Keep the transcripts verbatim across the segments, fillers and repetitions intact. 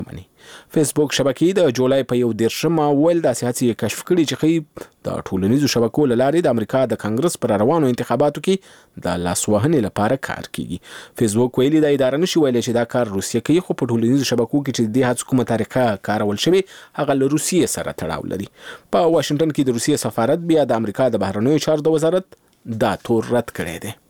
مني. فیسبوک شبکې د جولای په یو دیرشمه ویل داسې هڅې کشف کړي چې ښیي د ټولنیزو شبکو له لارې د امریکا د کانګرس پر روانو انتخاباتو کې د لاسوهنې لپاره کار کیږي. فیسبوک ویلي د اداره نشي ویلی چې دا کار روسیه کوي، خو په ټولنیزو شبکو کې چې د دې هڅو کومه طریقه کارول شوې هغه له روسیې سره تړاو لري. په واشنګټن کې د روسیې سفارت بیا د امریکا د بهرنیو چارو د وزارت دا تور رد کړی دی.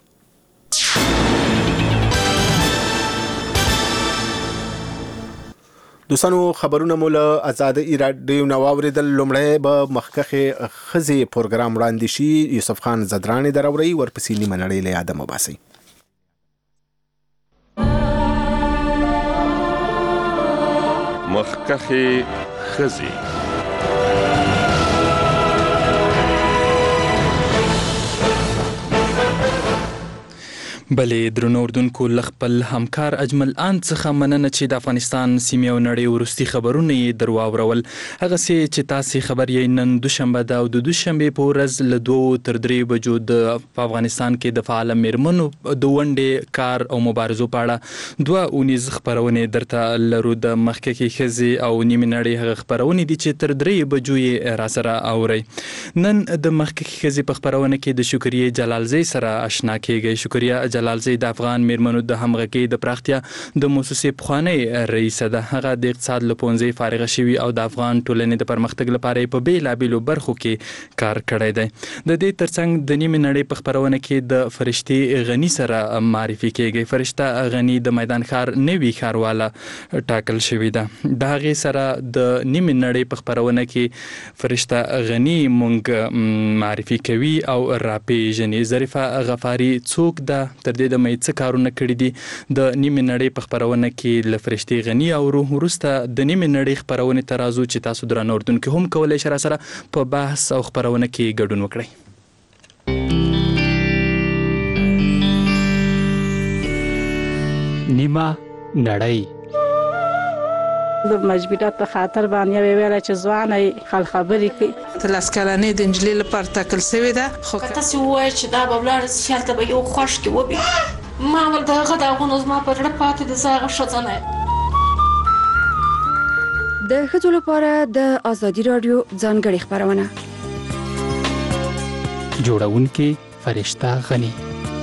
دوستانو خبرونه مو له آزادۍ راډیو نه واورېدل. لومړی به مخکښې ښځې پروګرام وړاندې شي. یوسف خان زدرانې دراوړئ، ورپسې نیمه نړۍ له یاده مو باسئ. مخکښې ښځې. بلې درنو اردوونکو له خپل همکار اجمل آن څخه مننه چې د افغانستان سیمې او نړۍ وروستي خبرونه یې در واورول. هغسې چې تاسې خبر یې نن دوشنبه ده او د دوشنبې په ورځ له دوو تر درې بجو د په افغانستان کې د فعاله میرمنو د ونډې کار او مبارزو په اړه دوه اونیز خپرونې درته لرو. د مخکښې ښځې او نیمې نړۍ هغه خپرونې دي چې تر درې بجو یې راسره اورئ. نن د مخکښې ښځې په خپرونه کې د شکریې جلالزۍ سره اشنا کیږئ. شکریه جلالزۍ د افغان میرمنو د همغږۍ د پراختیا د موسسې پخوانۍ رئیسه ده. هغه د اقتصاد له پوهنځي فارغه شوي او د افغان ټولنې د پرمختګ لپاره په بیلابیلو برخو کې کار کړی دی. د دې ترڅنګ د نیمې نړۍ په خپرونه کې د فرشتې غني سره معرفي کیږي. فرشته غني د میدان ښار نوي ښارواله ټاکل شوې ده. د هغې سره د نیمې نړۍ په خپرونه کې فرشته غني مونږ معرفي کوي او راپېژني. ظریفه غفاري څوک ده، تر دې دمه یې څه کارونه کړي دي. د نیمې نړۍ په خپرونه کې له فرشتې غني او روح وروسته د نیمې نړۍ خپرونې ته راځو چې تاسو درنو اردوونکو هم کولی شئ راسره په بحث او خپرونه کې ګډون وکړئ. نیمه نړۍ د مجبورات په خاطر باندې ویل چې ځوانه خل خبرې کوي. تلاس کلنې د انجلۍ لپاره ټاکل شوې ده. خو تاسو وایي چې دا به ولاړ شرط به یو خوش کې وبي ما ول دغه دغه زما په اړه پاتې د زاغه شځنه. د ښځو لپاره د ازادي رادیو ځانګړې خبرونه جوړونکې فرشته غني.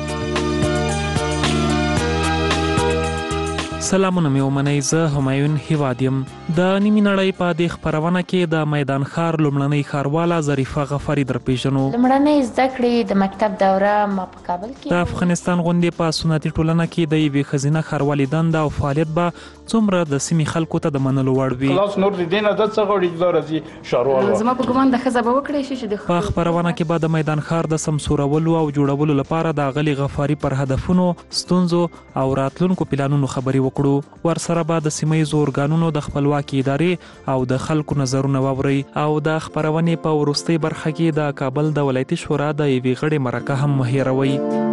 سلامونه مې ومنئ، زه همایون هیواد یم. د نیمې نړۍ په دې خپرونه کې د میدان ښار لومړنۍ ښارواله ظریفه غفاري در پیژنو. لومړنۍ زده کړې د مکتب دوره ما په کابل کې. د افغانستان غوندې په سنتي ټولنه کې د یوې ښځینه ښاروالې دنده او فعالیت به څومره د سیمې خلکو ته د منلو وړ وي. خلاص نور دې نه د څه غوړي د راځي ښاروال زما په ګمان د ښځه به وکړي شي چې د په خپرونه کې به د میدان ښار د سمسورولو او جوړولو لپاره د غلي غفاري پر هدفونو، ستونزو او راتلونکو پلانونو خبرې وکړو. ورسره به د سیمه‌ییزو ارګانونو د خپلواکي ادارې او د خلکو نظرونه واوري او د خپرونې په وروستۍ برخه کې د کابل د ولایتي شورا د یوې غړې مرکه هم هیروي.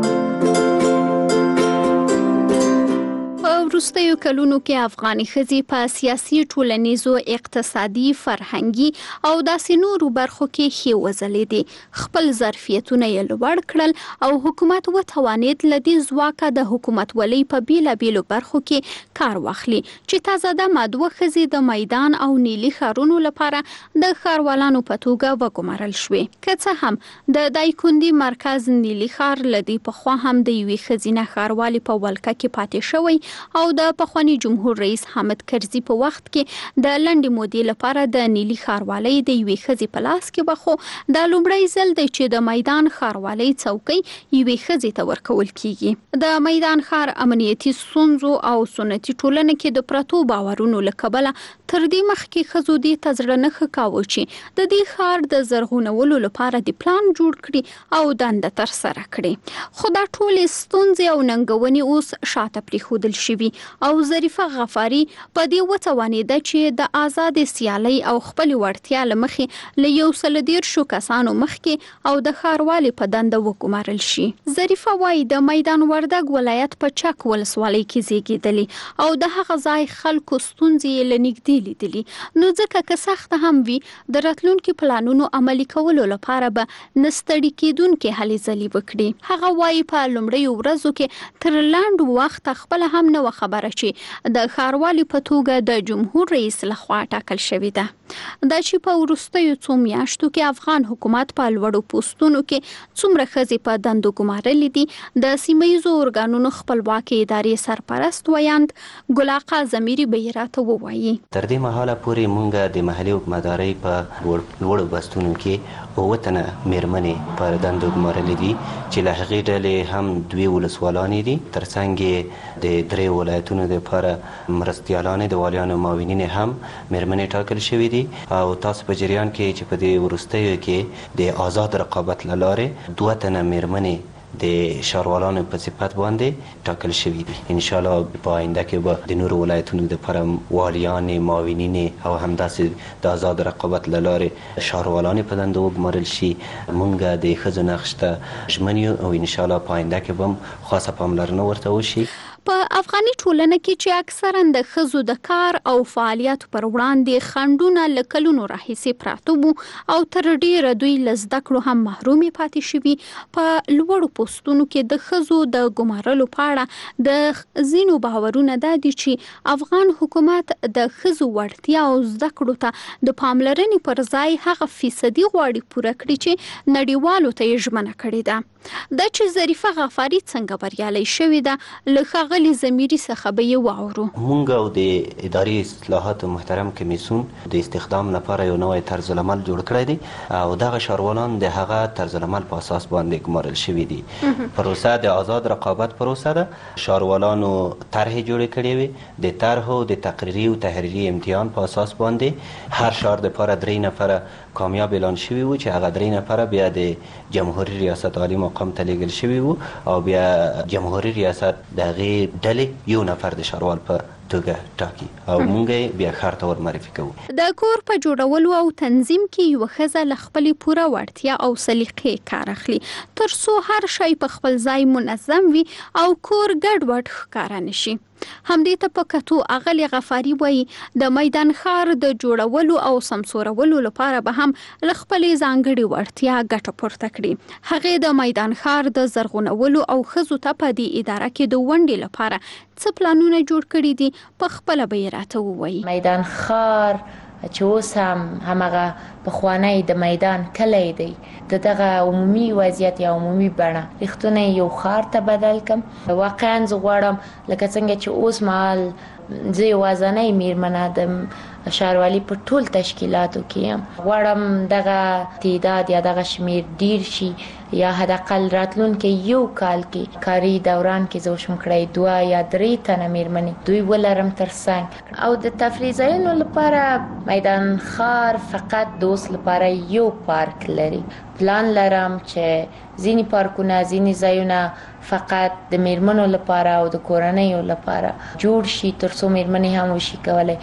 وروستیو کلونو کې افغاني ښځې په سیاسي، ټولنیزو، اقتصادي، فرهنګي او داسې نورو برخو کې ښې وځلېدې. خپل ظرفیتونه یې لوړ کړل او حکومت وتوانېد له دې ځواکه د حکومتولۍ په بیلابیلو برخو کې کار واخلي چې تازه مادوه ښځې د میدان او نیلي ښارونو لپاره د ښاروالانو په توګه وګمارل شوې. که څه هم د دایکنډي مرکز نیلي ښار له دې پخوا هم د یوې ښځینه ښاروالې په ولکه کې پاتې شوی او د پخوانی جمهور رئیس حامد کرزي په وخت کې د لنډې مودې لپاره د نیلي ښاروالۍ د یوې ښځې په لاس کې به خو د لومړی ځل دی چې د میدان ښاروالۍ څوکۍ یوې ښځې ته ورکول کیږي. د میدان ښار امنیتي ستونزو او سنتي ټولنه کې د پرتو باورونو له کبله تر دې مخکې ښځو دې ته زړه نه ښه کاوه چې د دې ښار د زرغونولو لپاره د پلان جوړ کړي او دنده ترسره کړي. خو دا ټولې ستونزې او ننګونې اوس شاته پرېښودل شوي او ظریفه غفاري په دې وتوانېده چې د آزادې سیالۍ او خپلې وړتیا له مخې له یو سل دېرشو کسانو مخکې او د ښاروالې په دنده وګمارل شي. ظریفه وایي د میدان وردګ ولایت په چک ولسوالۍ کې زیږېدلې او د هغه ځای خلکو ستونزې یې له نږدې لیدلي، نو ځکه که سخته هم وي د راتلونکي پلانونو عملي کولو لپاره به نه ستړي کېدونکې هلې ځلې وکړي. هغه وایي په لومړیو ورځو کې تر لنډ وخته خپله هم نه وه خبره چې د ښاروالي په توګه د جمهور رئیس لخوا ټاکل شوې ده. دا چې په وروستیو څو میاشتو کې افغان حکومت په لوړو پوستونو کې څومره ښځې په دندو ګمارلې دي، د سیمه ییزو ارګانونو خپلواکي ادارې سرپرست ویاند ګل آقا زمیري به راته ووایي. تر دې مهاله پورې مونږ د محلي حکومتدارۍ په لوړو پوستونو کې اووه تنه میرمنې په دندو ګمارلې دي چې له هغې ډلې هم دوی ولسوالانې دي، ترڅنګ یې د درې ولایتونو دپاره مرستیالانې د والیانو معاونینې هم میرمنې ټاکل شوي دي. او تاسو په جریان کې چې په دې وروستیو کې د آزاد رقابت له لارې دوه تنه میرمنې د ښاروالانو په صفت باندې ټاکل شوي دي. انشاءالله په آینده کې به د نورو ولایتونو دپاره والیانې معاونینې او همداسې د آزاد رقابت له لارې ښاروالانې په دندو وګمارل شي. مونږ د ښځو نقش ته ژمن یو او انشاءالله په آینده کې به هم خاصه پاملرنه ورته وشي. په افغاني ټولنه کې چې اکثرا د ښځو د کار او فعالیت پر وړاندې خنډونه له کلونو راهیسې پراته وو او تر ډیره دوی له زده کړو هم محرومې پاتې شوي. په لوړو پوستونو کې د ښځو د ګمارلو په اړه د ځینو باورونه دا دي چې افغان حکومت د ښځو وړتیا او زده کړو ته د پاملرنې پر ځای هغه فیصدي غواړي پوره کړي چې نړیوالو ته یې ژمنه کړې ده. دا چې ظریفه غفاري څنګه بریالۍ شوې ده له ښاغلي زمیري څخه به یې واورو. مونږ او د اداري اصلاحاتو محترم کمیسیون د استخدام لپاره یو نوی طرز العمل جوړ کړی دی او دغه ښاروالان د هغه طرز العمل په اساس باندې ګمارل شوي دي. پروسه د آزاد رقابت پروسه ده. ښاروالانو طرحې جوړې کړې وې، د طرحو د تقریري او تحریري امتحان په اساس باندې هر ښار دپاره درې نفره کامیاب اعلان شوي وو چې هغه درې نفره بیا د جمهوري ریاست عالی مقام ته لیږل شوي وو او بیا جمهوري ریاست د هغې ډلې یو نفر د ښاروال په توګه ټاکي او مونږ بیا ښار ته ور معرفي کوو. د کور په جوړولو او تنظیم کې یوه ښځه له خپلې پوره وړتیا او سلیقې کار اخلي تر څو هر شی په خپل ځای منظم وي او کور ګډوډ ښکاره نه شي. همدې ته په کتو اغلې غفاري وایي د میدان ښار د جوړولو او سمسورولو لپاره به هم له خپلې ځانګړې وړتیا ګټه پورته کړي. هغې د میدان ښار د زرغونولو او ښځو ته په دې اداره کې د ونډې لپاره څه پلانونه جوړ کړي دي په خپله به یې راته ووایي. میدان ښار چې اوس هم همغه پخوانی د میدان کلی دی، د دغه عمومي وضعیت یا عمومي بڼه ریښتونه یو ښار ته بدل کم. واقعا زه غواړم لکه څنګه چې اوس مهال زه یوازنۍ میرمنه د ښاروالي په ټول تشکیلاتو کې یم، غواړم دغه تعداد یا دغه شمیر ډیر شي یا حداقل راتلونکي یو کال کې کاري دوران کې زه وشم کړی دوه یا درې تنه میرمنې دوی ولرم ترڅنګ. او د تفریح ځایونو لپاره میدان ښار فقط د اوس لپاره یو پارک لري. پلان لرم چې ځینې پارکونه ځینې ځایونه فقط د میرمنو لپاره او د کورنیو لپاره جوړ شي تر څو میرمنې هم وشي کولی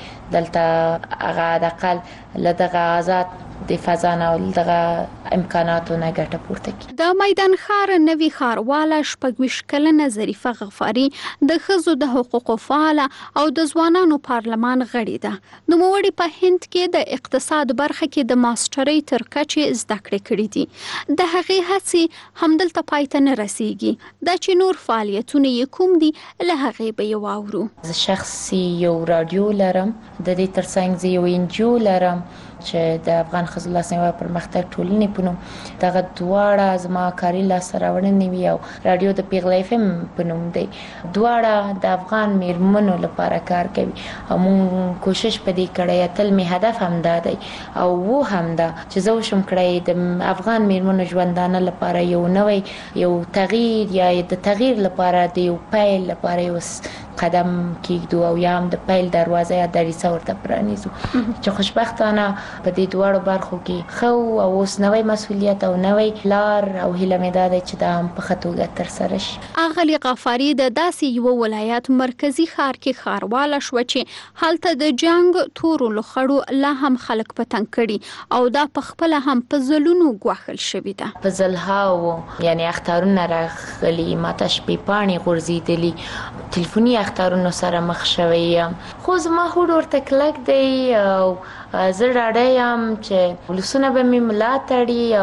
دلته هغه حداقل له دغه آزاد د فضا نه او دغه امکاناتو نه ګټه پورته کړي. د میدان ښار نوي ښارواله شپږ ویشت کلنه ظریفه غفاري د ښځو د حقوقو فعاله او د ځوانانو پارلمان غړې ده. نوموړې په هند کې د اقتصاد برخه کې د ماسټرۍ تر کچې زده کړې کړې دي. د هغې هڅې همدلته پای ته نه رسیږي. دا چې نور فعالیتونه یې کوم دي له هغې به یې واورو. زه شخصي یو راډیو لرم، د دې ترڅنګ زه یو انجیو لرم چې د افغان ښځو لاسنیوي پرمختګ ټولنې په نوم. دغه دواړه زما کاري لاسته راوړنې وي او راډیو د پیغله اف ام په نوم دی. دواړه د افغان میرمنو لپاره کار کوي او مونږ کوشش په دې کړی، تل مې هدف هم دا دی او و هم دا چې زه وشم کړی د افغان میرمنو ژوندانه لپاره یو نوی یو تغییر یا د تغییر لپاره د یو پیل لپاره یو قدم کېږدو او یا هم د پیل دروازه یا دریڅه ورته پرانیزو چې خوشبختانه په دې دواړو برخو کې ښه او اوس نوی مسؤلیت او نوی لار او هیله مې دا دی چې دا هم په ښه توګه ترسره شي. اغلې غفاري د داسې یو ولایت مرکزي ښار کې ښارواله شوه چې هلته د جنګ تورو لوخړو لا هم خلک په تنګ کړي او دا په خپله هم په ځلونو ګواښل شوې ده. په ځلهاو یعنې اختارونه راغلي، ماته شپې پاڼې غورځېدلي، تلیفوني اختارونو سره مخ شوی یم، خو زما هوډ ورته کلک دی او زه ډاډه یم چې ولسونه به مې ملا تړي او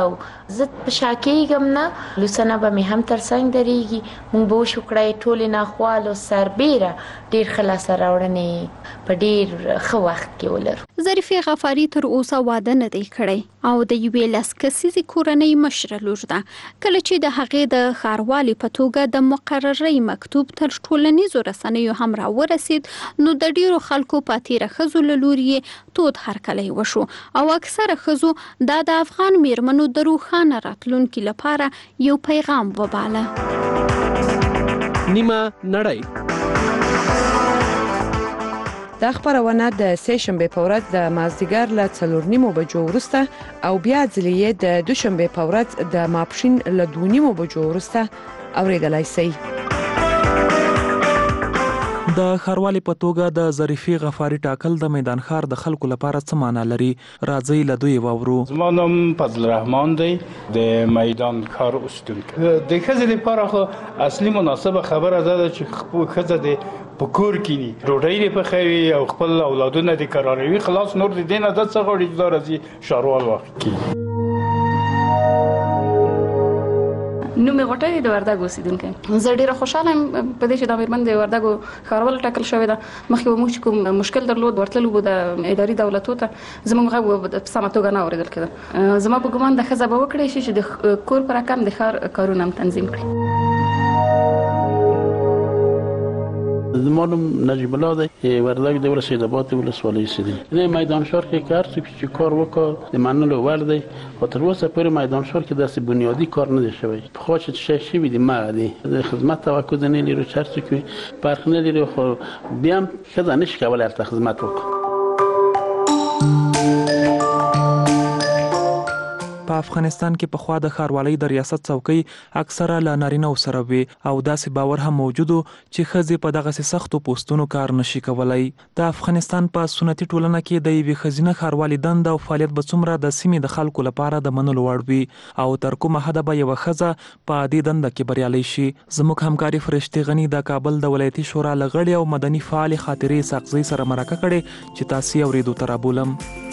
زه په شاکېږم نه، لوسنه به مې هم تر څنګ درېږي. موږ به وشو کړی ټولې ناخوالو سربیره ډېر ښه لاسته راوړنې په ډېر ښه وخت کې ولرو. ظریفې غفاري تر اوسه واده نه دی کړی او د یوې لس کسیزې کورنۍ مشره لور ده. کله چې د هغې د ښاروالې په توګه د مقررۍ مکتوب تر ټولنیزو رسنیو هم راورسید، نو د ډېرو خلکو په تېره ښځو له لوري یې تود هرکلی وشو او اکثره ښځو دا د افغان میرمنو د روښانه راتلونکي لپاره یو پیغام وباله. نیمه نړۍ. دا خبرونه د سه شنبه په ورځ د مازدیګر له څلور نیمو بجو وروسته او بیا ځلې د دوشنبه په ورځ د ماپښین له دوه نیمو بجو وروسته اوریدلای شئ. د ښاروالۍ په توګه د ظریفې غفاري ټاکل د میدان ښار د خلکو لپاره څه معنا لري؟ راځئ له دوی واورو. زما نوم فضل الرحمن دی، د میدان ښار اوسیدونکی. د ښځې لپاره خو اصلي مناسبه خبره ده چې ښځه د په کور کې ډوډۍ یې پخوي او خپل اولادونه د کراروي، خلاص نور د دې نه د څه غواړي چې دا راځي ښاروال واخلي. نو مې غوټه د وردګ اوسیدونکی. زه ډیره خوشاله یم په دې چې د میرمن د وردګ ښاروال ټاکل شوې ده. مخکې موږ کوم مشکل درلود ورتلو بو د اداري دولتو ته، زموږ غږ په سمه توګه نه اوریدل کېده. زما په ګمان د ښځه به وکړی شي چې د کور پر رقم د ښار کارونه هم تنظیم کړي. زما نوم نجیب الله دی، وردګ د ولسوالۍ آباد ولسوالۍ اوسیدونکی. د میدان ښار کې کار چې کار وکړ د منلو وړ دی، خو تر اوسه پورې میدان ښار کې داسې بنیادی کار نه دی شوی. پخوا چې شی شوي دي مغه دي، د خدمت توقع نه لري، چې هر څوک فرق نه لري، خو بیا هم ښځه نشي کولی هلته خدمت وکړي. په افغانستان کې پخوا د ښاروالۍ د ریاست څوکۍ اکثره له نارینه‌و سره وي او داسې باور هم موجود و چې ښځې په دغسې سختو پوستونو کار نشي کولی. د افغانستان په سنتي ټولنه کې د یوې ښځینه ښاروالې دنده او فعالیت به څومره د سیمې د خلکو لپاره د منلو وړ وي او تر کومه حده به یوه ښځه په دې دنده کې بریالی شي. زموږ همکاري فرشتې غني د کابل د ولایتي شورا له غړي او مدني فعالې خاطرې ساقزۍ سره مرکه کړې چې تاسې اورېدو ته رابولم.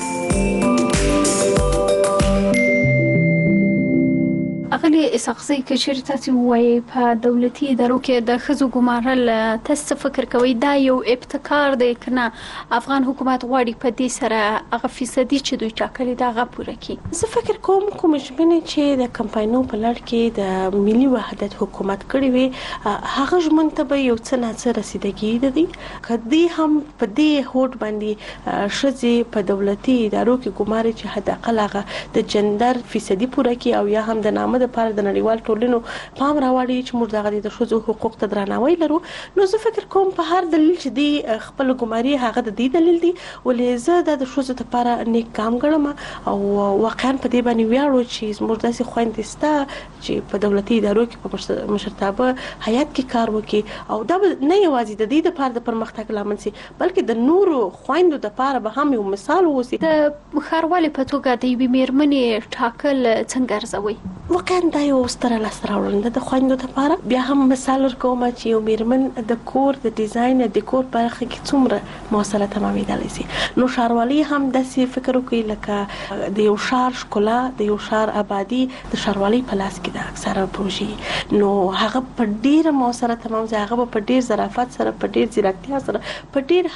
اغلی ساقزۍ که چیرې تاسې ووایئ په دولتي ادارو کې د ښځو ګمارل، تاسې څه فکر کوئ دا یو ابتکار دی که نه افغان حکومت غواړي په دې سره هغه فیصدي چې دوی ټاکلي ده هغه پوره کړي؟ زه فکر کوم کوم ژمنې چې د کمپاینونو په لړ کې د ملي وحدت حکومت کړې وي هغه ژمن ته به یو څه نه څه رسیدګي ده دي. که دې هم په دې هوډ باندې ښځې په دولتي ادارو کې ګماري چې حد اقل هغه د جندر فیصدي پوره کړي او یا هم د نامه لپاره د نړیوال ټولنو پام راوړي چې موږ دغه د ښځو حقوق ته درناوی لرو، نو زه فکر کوم په هر دلیل چې دی خپل ګماري هغه د دې دلیل دی. ولې زه د ښځو لپاره نیک کام ګڼم او واقعا په دې باندې ویاړو چې زموږ داسې خویندې شته چې په دولتي ادارو کې په مشرتابه هیات کې کار وکړي او دا نه یوازې د دې لپاره د پرمختګ لامل شي بلکې د نورو خویندو لپاره به هم یو مثال واوسي. د ښاروالۍ په توګه د یوې میرمنې ټاکل څنګه ارزوئ؟ واقعا دا یو ستره لاسته راوړنه د خویندو لپاره. بیا هم مثال ورکوم چې یو میرمن د کور د ډیزاین د ډیکور په برخه کې څومره مواصله تمامیدلی شي. نو ښاروالۍ هم داسې فکر وکړي لکه د یو ښار ښکلا، د یو ښار آبادي د ښاروالۍ په لاس کې ده اکثره پروژې، نو هغه په ډیره مواصله تمام شي، هغه په ډیر ظرافت سره، په ډیر ځیرکتیا سره، په ډیر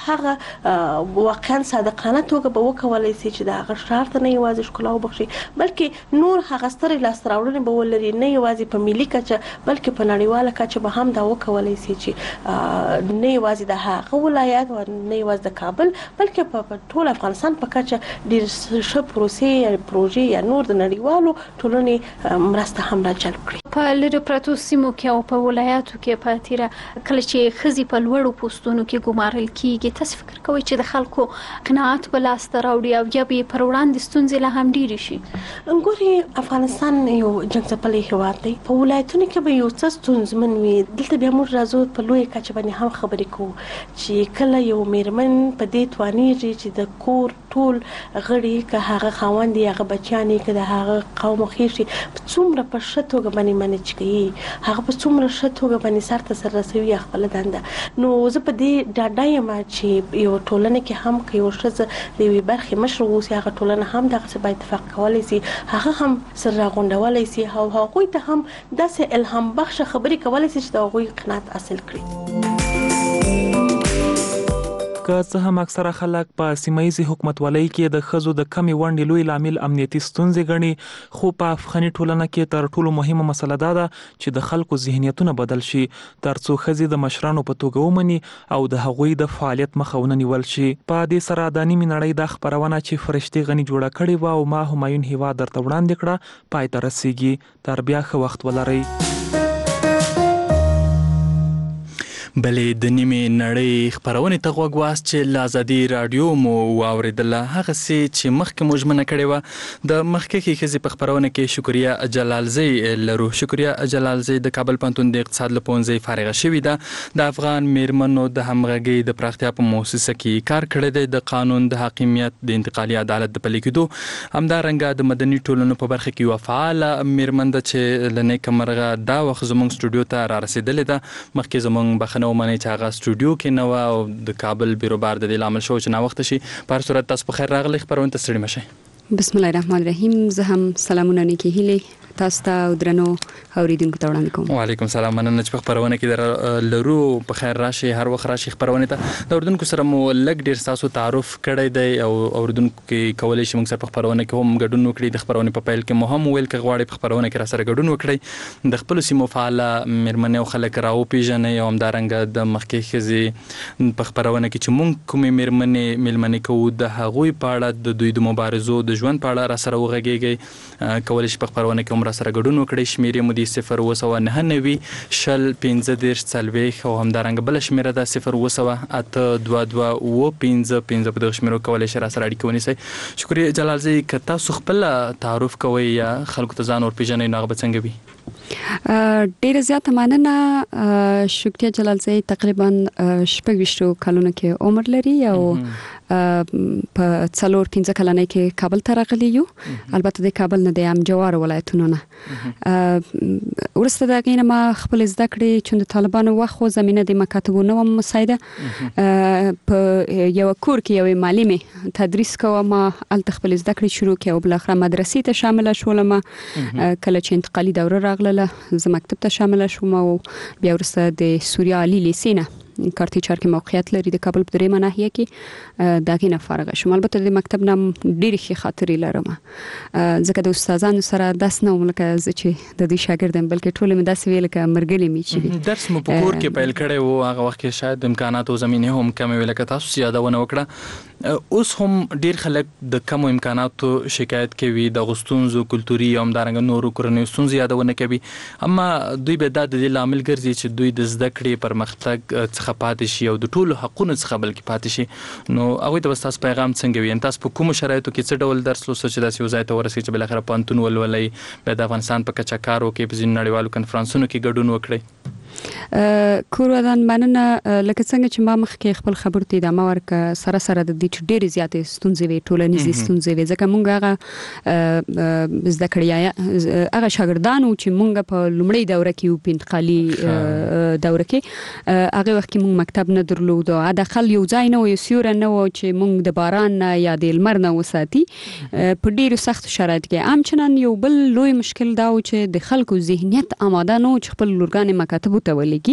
هغه واقعا صادقانه توګه به وکولای شي چې د هغه ښار ته نه یوازې ښکلا وبخښي بلکې نور هغه سترې لاسته راوړنې به ولري، نه یوازې په ملي کچه بلکې په نړیواله کچه به هم دا وکولای شي چې نه یوازې د هغه ولایت او نه یوازې د کابل بلکې په ټول افغانستان په کچه ډیر ښه پروسې یا پروژې یا نور د نړیوالو ټولنې مرسته هم را جلب کړي. په لرې پرتو سیمو کې او په ولایاتو کې په تیره کله چې ښځې په لوړو پوستونو کې ګمارل کیږي، تاسو فکر کوئ چې د خلکو قناعت به لاسته راوړي او یا به پر وړاندې ستونزې لا هم ډېرې شي؟ ګورې افغانستان یو جنګ ځپلی هېواد دی، په ولایتونو کې به یو څه ستونزمن وي. دلته بیا موږ راځو په لویه کچه باندې هم خبرې کوو چې کله یو میرمن په دې توانیږي چې د کور ټول غړي که هغه خاوند یا هغه بچیان که د هغه قوم خېشي په څومره په ښه توګه باندې منج کوي هغه په څومره ښه توګه باندې سر ته سر رسوي خپل دنده. نو زه په دې ډاډه یم چې یو ټولنه کې هم که یو ښځه د یوې برخې مشر واوسي هغه ټولنه هم دغسې با اتفاق کولی سي هغه هم سر راغونډولی سي او هغوی ته هم داسې الهام بخشه خبرې کولی سي چې د هغوی قناعت حاصل کړي. که څه هم اکثره خلک په سیمه ییزې حکومتولۍ کې د ښځو د کمې ونډې لوی لامل امنیتي ستونزې ګڼي، خو په افغاني ټولنه کې تر ټولو مهمه مسله دا ده چې د خلکو ذهنیتونه بدل شي تر څو ښځې د مشرانو په توګه ومني او د هغوی د فعالیت مخه ونه نیول شي. په دې سره د نیمې نړۍ دا خپرونه چې فرشتې غني جوړه کړې وه او ما همایون هیواد درته وړاندې کړه پای ته رسیږي. تر بیا ښه وخت ولرئ. بلې د نیمې نړۍ خپرونې ته غوږ واست چې له ازادي راډیو مو واورېدله. هغسې چې مخکې مو ژمنه کړې وه د مخکښې ښځې په خپرونه کې شکریه جلالزۍ لرو. شکریه جلالزۍ د کابل پوهنتون د اقتصاد له پوهنځۍ فارغه شوې ده. د افغان میرمنو د همغږۍ د پراختیا په موسسه کې کار کړی دی، د قانون د حاکمیت د انتقالي عدالت د پلي کېدو، همدارنګه د مدني ټولنو په برخه کې یوه فعاله میرمن ده چې له نیکه مرغه دا وخت زموږ سټوډیو ته را رسېدلې ده. مخکې زموږ بخښنه ومنئ چې هغه سټوډیو کې نه وه او د کابل بیروبار د دې لامل شو چې ناوخته شي. په هر صورت تاسو په خیر راغلی، خپرونې ته ستړي مه شئ. بسم الله الرحمن الرحیم. زه هم سلامونه نیکې هیلې تاسو ته او درنو اوریدونکو ته وړاندې کوم. وعلیکم السلام. مننه چې په خپرونه کې در لرو. په خیر راشي، هر وخت راشي خپرونې ته. د اوریدونکو سره مو لږ ډیر تاسو تعارف کړی دی او اوریدونکو کې کولی شي موږ سره په خپرونه کې هم ګډون وکړي. د خپرونې په پیل کې مو هم ویل که غواړئ په خپرونه کې را سره ګډون وکړئ، د خپلو سیمو فعاله میرمنې او خلک را وپېژنئ او همدارنګه د مخکې ښځې په خپرونه کې چې موږ کومې میرمنې میلمنې کوو د هغوی په اړه د دوی د مبارزو د ژوند په اړه را سره وغږیږئ. کولی شي په خپرونه کې هم را سره ګډون وکړئ. شمیرې مو دي صفر اوه سوه نهه نوي شل پنځه دېرش څلوېښت او همدارنګه بله شمېره ده صفر اوه سوه اته دوه دوه اوه پنځه پنځه. په دغه شمېرو کولی شئ را سره اړیکه ونیسئ. شکریه جلالزۍ، که تاسو خپله تعارف کوئ یا خلکو ته ځان ورپېژنئ نو هغه به څنګه وي؟ ډیره زیاته مننه. شکریه جلالزۍ تقریبا شپږ ویشتو کلونو کې عمر لري او په څلور پنځه کلنۍ کې کابل ته راغلی یو. البته د کابل نه د ام جوار ولایتونو نه. وروسته د هغې نه ما خپل زده کړې چون د طالبانو وخت خو زمینه د مکاتبو نه وم مساعده. په یو کور کې یوې معلمې تدریس کوه. ما هلته خپل زده کړې شروع کړې او بالاخره مدرسې ته شامله شولم. کله چې انتقالي دوره راغله زه مکتب ته شامله شوم او بیا وروسته د سوریا عالي لیسې نه کارتي چار کې موقعیت لري د کابل په دریمه ناحیه کې د هغې نه فارغه شوم. البته د مکتب نه ډېرې ښې خاطرې لرم ځکه د استادانو سره داسې نه وم لکه زه چې د دوی شاګرد یم، بلکې ټول مې داسې وې لکه ملګري مې چې وي. درس مو په کور کې پیل کړی و، هغه وخت کې شاید امکانات او زمینې هم کمې وې لکه تاسو یادونه وکړه. اوس هم ډېر خلک د کمو امکاناتو شکایت کوي، د ستونزو کلتوري او همدارنګه نورو کورنیو ستونزو یادونه کوي، اما دوی به دا د دې لامل ګرځي چې دوی د زده کړې پرمختګ څخه پاتې شي او د ټولو حقونو څخه بلکې پاتې شي. نو هغوی ته به ستاسو پیغام څنګه وي؟ تاسو په کومو شرایطو کې څه ډول درس لوسته چې داسې یو ځای ته ورسئ چې بالاخره پوهنتون ولولئ، بیا د افغانستان په کچه کار وکړئ، په ځینو نړیوالو کنفرانسونو کې ګډون وکړئ؟ کور ودان مننه. لکه څنګه چې ما مخکې خپل خبرو ته ادامه ورکړه، سره سره د دې چې ډېرې زیاتې ستونزې وې، ټولنیزې ستونزې وې، ځکه موږ هغه زده کړې هغه شاګردان وو چې موږ په لومړۍ دوره کې وو، په انتقالي دوره کې هغې وخت کې موږ مکتب نه درلود، حداقل یو ځای نه و، یو سیوری نه و چې موږ د باران نه یا د لمر نه وساتي. په ډېرو سختو شرایطو کې همچنان یو بل لوی مشکل دا و چې د خلکو ذهنیت آماده نه و چې خپل لورګانې مکاتبو ته ولیږي.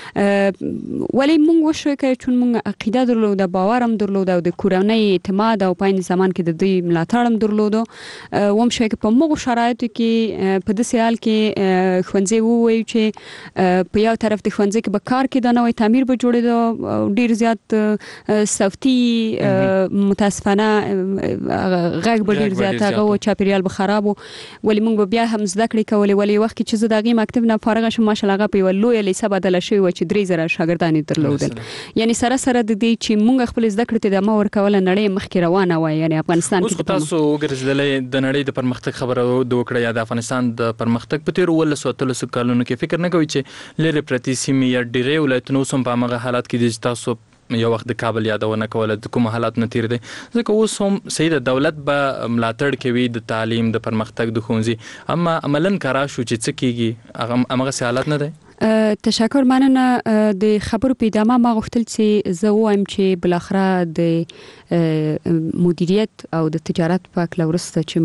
ولی موږ وشو که چون موږ عقیده درلوده، باور هم درلوده او د کورنۍ اعتماد او په عین زمان کې د دوی ملاتړ هم درلوده، وم شوی که په مغو شرایطو کې په داسې حال کې ښوونځی ووایو چې په یو طرف د ښوونځي کې به کار کېده، نوی تعمیر به جوړېده، ډېر زیات صوتي متاسفانه غږ به ډېر زیات هغه و، چاپېریال به خراب و، ولی موږ به بیا هم زده کړې کولې. ولی وخت کې چې زه د هغې مکتب نه فارغه شوم ماشاءالله هغه په یوه لویه لیسه بدله شوې وه چې درې زره شاګردان یې درلودل. یعنې سره سره د دې چې موږ خپلې زده کړې ته ادامه ورکوله نړۍ مخکې روانه وه، یعنې افغانستان کې. اوس خو تاسو وګرځېدلی د نړۍ د پرمختګ خبره وکړه یا د افغانستان د پرمختګ په تېرو اوولسو اتلسو کلونو کې فکر نه کوئ چې لرې پرتې سیمې یا ډېری ولایتونه اوس هم په همغه حالت کې دي چې تاسو یو وخت د کابل یادونه کوله د کوم حالات نه تیر دي ځکه اوس هم سید دولت به ملاتړ کوي د تعلیم د پرمختګ د ښوونځي اما عملاً کارا شو چې څه کیږي هغه هغه حالات نه دی. تشکر مننه. د خبرو په ادامه ما غوښتل چې زه وایم چې بلاخره د مدیریت او د تجارت په کله ورسته چې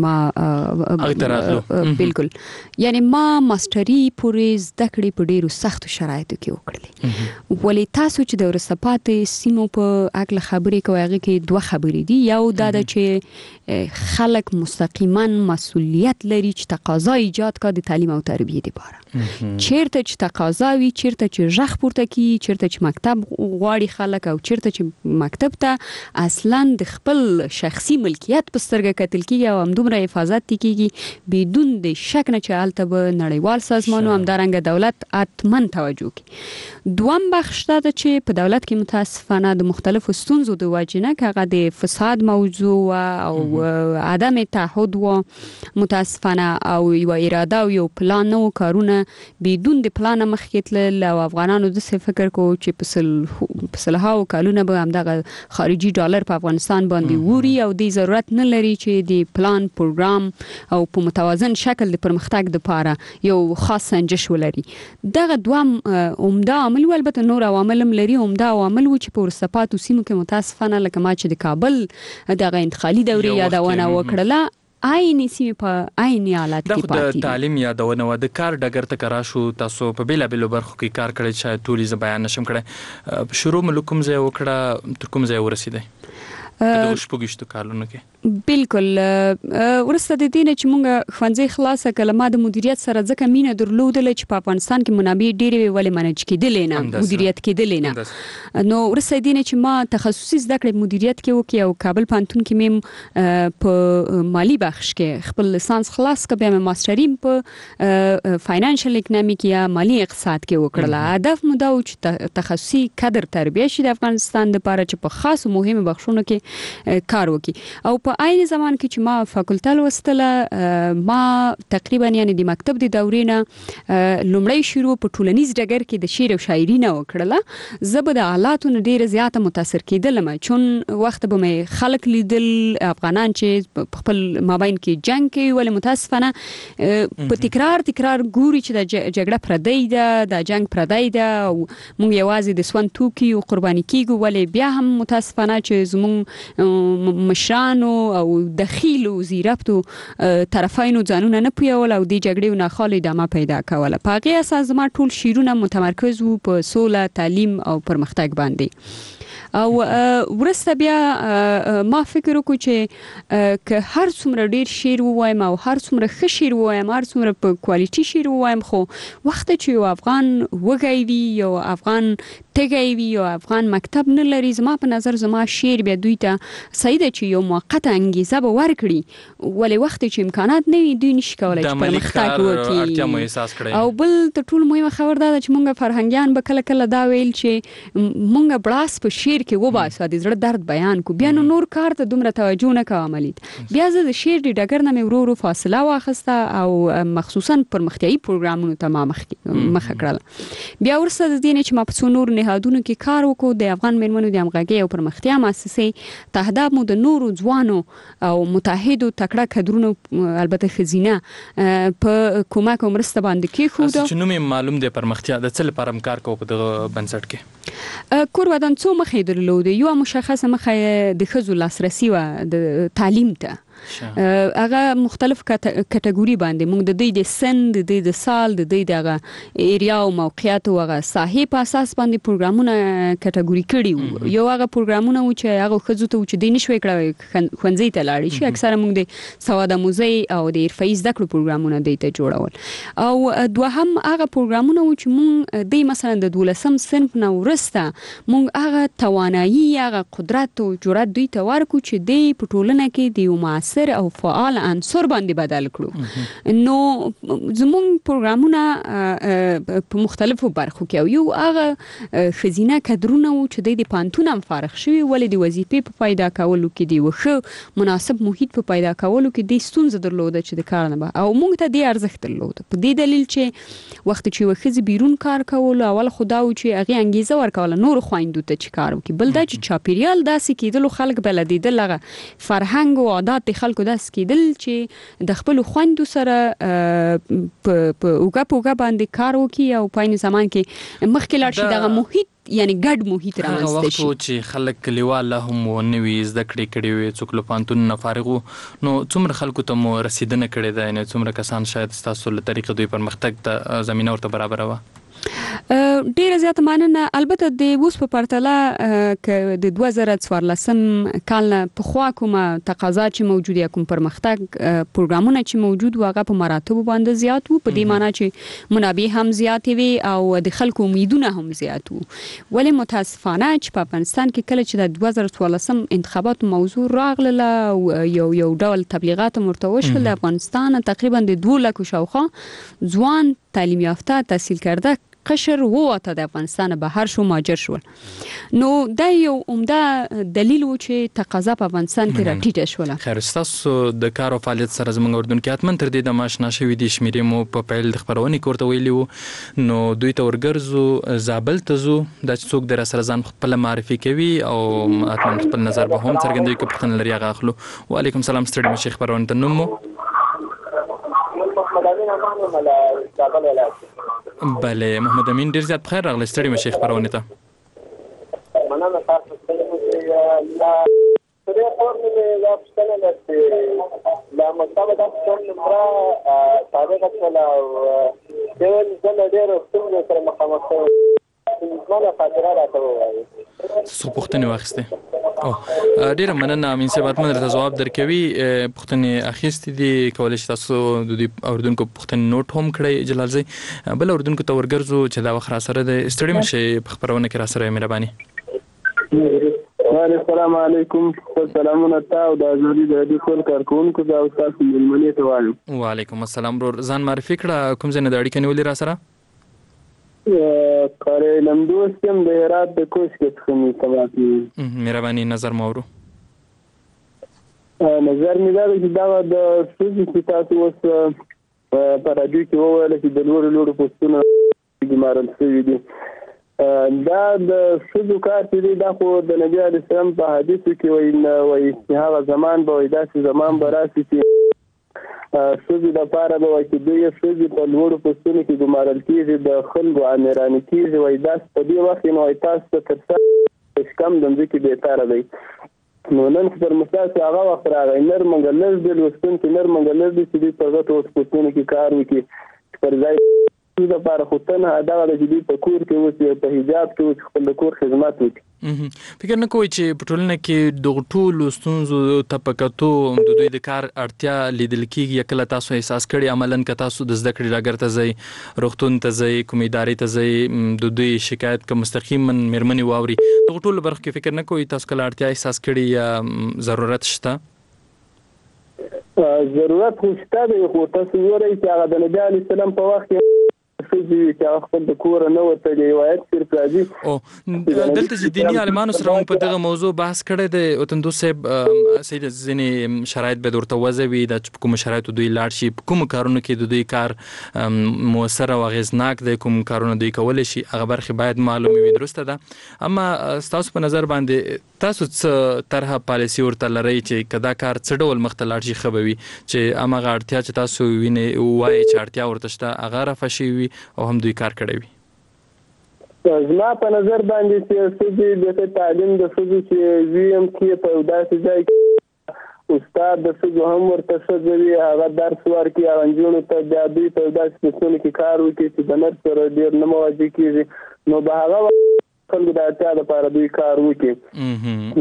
ما بالکل یعنی ما ماستری پورې زده کړې په ډیرو سختو شرایطو کې وکړلې ولې تاسو چې د ورسپاتې سیمو په اګل خبرې کوي هغه کې دوه خبرې دي یو دا د چې خلک مستقیما مسؤلیت لري چې تقاضا ایجاد کړي د تعلیم او تربیه لپاره چیرته چې تقاضاوي چیرته چې ژغ پورته کی چیرته چې مکتب غواړي خلک او چیرته چې مکتب ته اصلا د خپل شخصي ملکیت په سترګه کتل کیږي او همدومره حفاظت کیږي بدون د شک نه چې الته به نړیوال سازمانو همدارنګه دولت اتمن توجه کوي. دوم بخش دا چې په دولت کې متاسفانه د مختلفو ستونزو د واجنه کغه د فساد موضوع او عدم تعهد و متاسفانه او یو اراده او یو پلان نو کارونه بدون د پلان مخکې تل او افغانانو د څه فکر کو چې په پسلهاو کالونه به همدغه خارجي ډالر په افغانستان باندې ووري او د ضرورت نه لري چې د پلان پروګرام او په متوازن شکل د پرمختګ لپاره یو خاص سنجش ولري. دغه دوام عمده عامل البته نور عوامل هم لري عمده عوامل و چې په ورسپاتو سیمو کې متاسفانه لکه ما چې د کابل دغه انتقالي دورې یادونه وکړله عیني سیمه په عیني حالت کې پاتې د تعلیم یادونه و د کار ډګر ته کرا شو تاسو په بیلا بیلو برخو کې کار کړی چې ټولې ز بیان نشم کړی شروع ملکم ځای وکړه تر کوم ځای ورسیدای د شپږشتو کالونو کې بالکل ورسته د دینه چې مونږ خوانځي خلاصه کلمه د مدیریت سره ځکه مینه درلودل چې په افغانستان کې منابع ډېرې ولې منج کېدل نه مدیریت کېدل نه نو ورسته دینه چې ما تخصصي زده کړې مدیریت کې وکي او کابل پانتون کې مم په مالی بخش کې خپل لیسانس خلاص کړم بیا ماستریم په فاینانشل اکونومیک یا مالی اقتصاد کې وکړل هدف مو دا و چې تخصصي کادر تربیه شي د افغانستان لپاره چې په خاص مهمه بخښونو کې کار وکي او په عین زمان کې چې ما فاکولټه لوستله ما تقریبا یعنی د مکتب د دورې نه لومړی شروع په ټولنیز ډګر کې د شعر او شاعري نه وکړله زه به د حالاتو نه ډیره زیاته متاثر کېدلم چون وخت به مې خلک لیدل افغانان چې خپل مابین کې جنگ کوي ولې متاسفانه په تکرار تکرار ګوري چې د جګړه پردی ده د جنگ پردی ده او موږ یوازې د سون توکي او قرباني کیږو ولې بیا هم متاسفانه چې زموږ مشرانو او دخیلو زیرفتو طرفینو ځانونه نه پیول او د جګړې نه خالي دمه پیدا کوله په هغه اساس ما ټول شیرونه متمرکز وو په سوله تعلیم او پرمختګ باندې او ورسته بیا ما فکر وکړ چې که هر څومره ډیر شعر وایم او هر څومره ښه شعر وایم هر څومره په کوالټي شعر وایم خو وخت چې یو افغان وګی وي یو افغان تګی وي یو افغان مکتب نه لري زما په نظر زما شعر بیا دوی ته صحیح ده چې یو موقته انګیزه به ورکړي ولې وخت چې امکانات نه وي دوی نشي کولای چې پرمختګ وکړي او بل تر ټولو مهمه خبر ده چې مونږ فرهنګیان به کله کله دا ویل چې مونږ بلاس په شعر کې وباسو د زړه درد بیان کو بیا نور کار ته دومره توجه نه کوم عملیت بیا زه د شعر د ډګر نه مې ورو ورو فاصله واخسته او مخصوصا پرمختیایي پروګرامونو ته ما مخ مخ کړل بیا ورسره د دې چې ما په نور نهادونو کې کار وکړو د افغان مېرمنو د همغږي او پرمختیا مؤسسې تهداب مو د نورو ځوانو او متحدو تکړه کډرونو البته خزینه په کومه کومرسته باندې کې خو دا چې نو معلوم دی پرمختیا د څه لپاره کار کوو په دغه بنسټ کې کور ودان څو مخې درلود یو مشخصه مخه د خزو لاسرسي و د تعلیم ته هغه مختلف کټګوري باندې موږ د دې د سن د دې د سال د دې دغه ایریا او موقعیت او هغه صاحب اساس باندې پروګرامونه کټګوري کړي یو هغه پروګرامونه و چې هغه خزو ته چې دین شوي کړه خونځي ته لاړ شي اکثره موږ د سواد موزي او د ارفای زده کړو پروګرامونه د ته جوړول او دوهم هغه پروګرامونه و چې موږ د مثلا د دولسم صنف نو ورسته موږ هغه توانایي هغه قدرت او جرأت دوی ته ورکو چې د پټولنه کې د موثر او فعال عنصر باندې بدل کړو. نو زموږ پروګرامونه په مختلفو برخو کې یو هغه خزینه کډرونه و چې د پانتون هم فارغ شوی ولې د وظیفې په پیدا کولو کې دی وخه مناسب محیط په پیدا کولو کې د ستونزې درلوده چې د کار نه به او موږ ته د ارزښت درلوده په دې دلیل چې وخت چې وخت بیرون کار کول اول خدا و چې هغه انګیزه ورکول نور خويندو ته چې کار وکړي بل دا چې چاپیریال داسې کېدل خلک بلدیدل لغه فرهنګ او عادت د خلکو داسې کېدل چې د خپل خويندو سره په اوګه پوګه باندې کار وکړي او په زمان کې مخکې لاړ شي دغه محیط یعنی ګډ محیط رامنځته شي. هغه وخت چې خلک کلیواله هم ونوي زده کړې کړې وي څوک له پانتون نه فارغ نو څومره خلکو ته مو رسیدنه کړې ده یعنی څومره کسان شاید تاسو له طریقې دوی پرمختګ ته زمينه ورته برابر و؟ ډیره زیاته مننه. البته د اوس په پرتله ک د دوه زره څوارلسم کال نه په خوا کومه تقاضا چې موجود یا کوم پرمختګ پروګرامونه چې موجود واغه په مراتب باندې زیات وو په دې معنی چې منابع هم زیات وي او د خلکو امیدونه هم زیات وو. ولې متاسفانه چې په افغانستان کې کله چې د دوه زره څوارلسم انتخابات موضوع راغله یو یو ډول تبلیغات مرتوش ول افغانستان تقریبا د دوه لک شاوخه ځوان تعلیم یافته تحصیل کرده قشر ووته د افغانستان بهر شو ماجر شو. نو دا یو عمده دلیل و چې تقاضا په افغانستان کې راټیټه شوله. خیر تاسو د کار او فعالیت سره زموږ اردن کې اتمن تر دې د ماشنا شوی د شمیرې مو په پیل د خبرونې کوړه ویلی وو نو دوی ته ورګرزو زابل ته زو د څوک در سره ځان خپل معرفي کوي او اتمن خپل نظر به هم څرګندوي کې پښتنه لري هغه اخلو. وعلیکم السلام ستړي مشه خبرونه ته نومو بله محمد امین ډیر زیات بخیر راغلی ستړي مشه خبرونه ته مننه تاسو ته لا سره فورمې لا پښتنه ده لا مطلب دا څنګه مرا تابع کړل او دیول څنګه ډیر څنګه سره مخامخ زموږه خاطره راته وایي څه پوښتنه واخسته او ډیر مننه امین صاحب اتمن ته جواب درکوي پوښتنه اخیستې دي کولای شي تاسو د اردن کو پوښتنه نوٹ هم کړئ جلال زی بل اردن کو تورګرزو چې دا وخت را سره د استړي مشه په خبرونه کې را سره مهرباني. السلام علیکم سلامونه تاسو د ازادي د دې کول کارکونکو دا تاسو ملمنې ته وایم. وعلیکم السلام ورور ځان معرفي کړه کوم ځای نه د اړیکې نیولې را سره کاري لمدوستم د هرات د کوش کې څخه تماتی مهرباني نظر مورو نظر مې دا چې دا د سوزي چې تاسو اوس په راډیو کې وویل چې د لوړ لوړ پوسټونو کې مارل شوی دي دا د سوزو کار چې دا خو د نبی عليه السلام په حدیثو کې وایي وایي چې هغه زمان به وایي داسې زمان به راشي چې سوزي د پاره به وایي چې دوی سوزي په لوړو پوسټونو کې ګمارل کېږي د خلکو امیرانې کېږي وایي داسې په دې وخت نو وایي تاسو ته تر څه کم د ځمکې بهتاره دی نو نن پر مثال هغه وخت راغی نر منګلز د لوستونکي نر منګلز د چې په غټو پوسټونو کې کار وکړي پر ځای د لپاره خو تنه دا د دې په کور کې اوس په حجاب کې اوس خپل کور خدمات وکړي. فکر نه کوئ چې په ټولنه کې د ټولو ستونزو طبقاتو د دوی د کار اړتیا لیدل کېږي کله تاسو احساس کړئ عملاً که تاسو د زده کړې ډګر ته ځئ روغتون ته ځئ کومې ادارې ته ځئ د دوی شکایت که مستقیما مېرمنې واوري دغه ټولو برخو کې فکر نه کوئ تاسو کله اړتیا احساس کړئ یا ضرورت شته؟ ضرورت خو شته دی خو تاسو وګورئ چې هغه د نبي عليه السلام په وخت کې چې چې خپل د کور نه وته دی روایت صرف راځي او دلته چې دینی عالمانو سره په دغه موضوع بحث کړی دی اوتندو صاحب سید ځینې شرایط به ورته وځوي د کوم شرایط دوی لاړ شي کوم کارونه کې د دوی کار موثر او اغیزناک دی کوم کارونه دوی کولای شي هغه برخه باید معلومه وي درسته ده اما تاسو په نظر باندې تاسو څه طرحه پالیسی ورته لرئ چې کدا کار څه ډول مخته لاړ شي خبوي چې امغه اړتیا چې تاسو ویني وایي چې اړتیا ورته شته هغه رافشي وي او هم دوی کار کړی وي. زما په نظر باندې چې سږي د تعلیم د سږي چې ویم کې په داسې ځای کې استاد د سږي هم ورته سږي هغه درس ورکړي او انجونو ته د دوی په داسې څه کې کار وکړي چې د نر سره ډیر نه مواجه کیږي نو به هغه خلکو د اړتیا لپاره دوی کار وکړي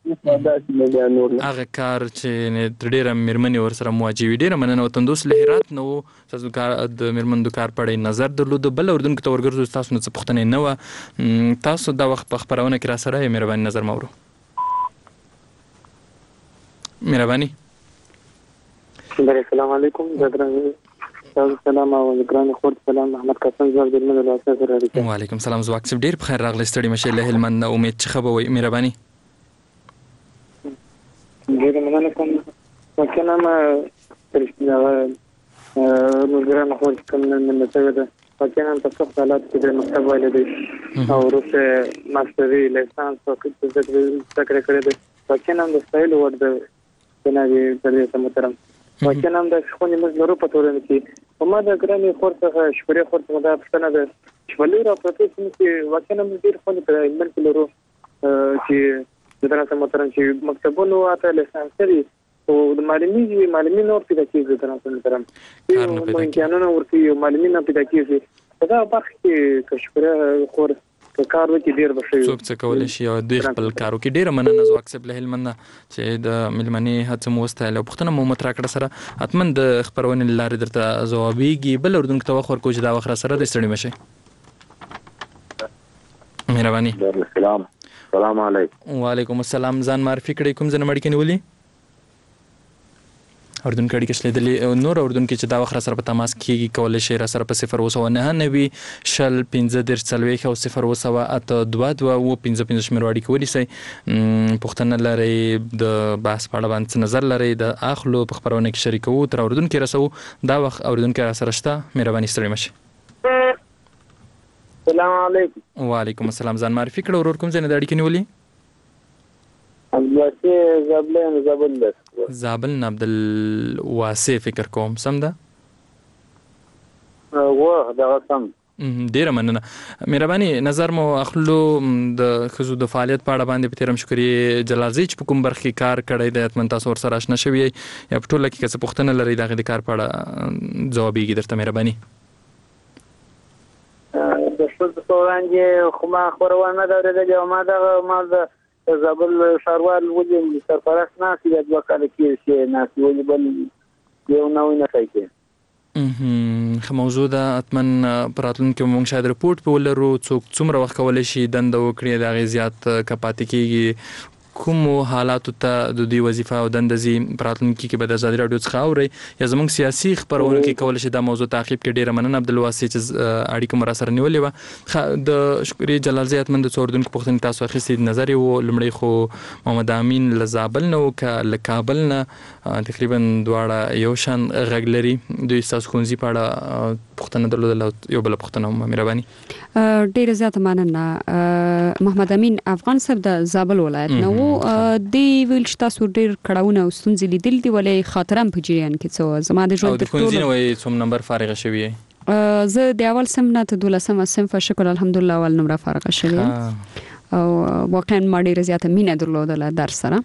هغه کار چې ډېره مېرمنې ورسره مواجه وي ډېره مننه وطندوس له هرات نه و تاسو د مېرمنو د کار په اړه نظر درلود بل اردن کې ته ورګرځو تاسو نه څه پوښتنې نه وه تاسو دا وخت په خپرونه کې را سره یې مهرباني نظر مورو مهرباني السلام علیکم زګران سلام او ګران خور سلام محمد قاسم زوړ د منلو اساس راځي. وعلیکم السلام زواک سب ډیر بخیر راغلی ستړي مشه له هلمند نه امید چې خبر وي مهرباني. ډیر مننه کوم وکړم چې ګران خور کوم نن څه ده وکړم په څو حالات کې د مکتب والدې او روسه ماستري لیسانس او کله چې ذکر کړی دی وکړم د سټایل ورته څنګه دې په محترم وکړم د خونې مزلرو په تورن کې په ما د ګراني خورڅه شپري خورڅه دا پښتنه ده چې ولې را پروتې چې وکړم ډیر خونې په ایمن کې لرو چې د تاسو محترم چې مکتبونو اته لیسانسري او د معلومي معلومي نور پیدا کیږي د تاسو محترم چې امکانونه ورته معلومي نه پیدا کیږي دا په کې کشپره خور کار وکي ډیر بشي څوک څه کولای شي او دوی خپل کارو کې ډیر مننه زو اکسپ له هلمند چې د ملمني هڅه موستاله پښتنه مو مترا کړه سره اتمن د خبرونه لارې درته جوابيږي بل اردن کې توخر کوج دا وخره سره د ستړي مشه. مهرباني. السلام السلام علیکم. وعلیکم السلام ځان معرفي کړئ کوم ځنه مړ کې نیولې اردن کډی کې شلیدلې نور اردن کې چې دا وخت سره په تماس کېږي کولای شي را سره په صفر وسو نه نوي شل پنځه در څلوي او صفر وسو اته دوه دوه او پنځه پنځه شمیر وړي کولی سي پښتنه لري د بحث په اړه باندې نظر لري د اخلو په خبرونه کې شریکو تر اردن کې رسو دا وخت اردن کې را سره شته مهرباني ستړي مشه. السلام علیکم. وعلیکم السلام ځان معرفي کړو ورور کوم ځنه د اړیکې نیولې عبدالواسي زابل زابل زابل عبدالواسي فکر کوم سم ده و دا سم ډیره مننه مهرباني نظر مو اخلو د خزو د فعالیت په اړه باندې په تیرم شکرې جلالزی چې په کوم برخه کار کړی د اتمن تاسو ور سره آشنا شوی یا په ټوله کې څه پوښتنه لري دغه د کار په اړه جوابيږي درته مهرباني. د څه څه وړاندې خو ما خبرونه دا د ما د ما د زابل شاروال وجه سرپرست ناسي د وکاله کې شي ناسي وجه بل یو نوې نه کوي. اه موضوع د اتمن پراتلون کې مونږ شاید رپورت په ولرو څوک څومره وخت کولای شي دنده وکړي د غزيات کپاتې کېږي کوم حالات ته د دې وظیفه او دندزي پراتلون کې به د آزادي رادیو څخه اوري یا زموږ سیاسي خبرونه کې کولای شي د موضوع تعقیب کې ډیره مننه عبدالواسي چې اړیکه مر سره نیولې و د شکرې جلال زیات مند څوردون کو پښتون تاسو اخیستي نظر یو لمړی خو محمد امین لزابل نو ک لکابل نه تقریبا دواړه یو شان غږلري دوی تاسو خونځي پاړه پښتنه درلود یو بل پښتنه مهرباني ډیره زیاته مننه محمد امین افغان صاحب د زابل ولایت نو دی ویل چې تاسو ډیر کړهونه او ستونزې لیدل دي ولې خاطرم په جریان کې څو زما د ژوند د ټول نو څوم نمبر فارغ شوی زه د اول سم نه ته دولسم سم فشکر الحمدلله ول نمبر فارغ شوی او واقعا ما ډیر زیاته مینه درلودله درس سره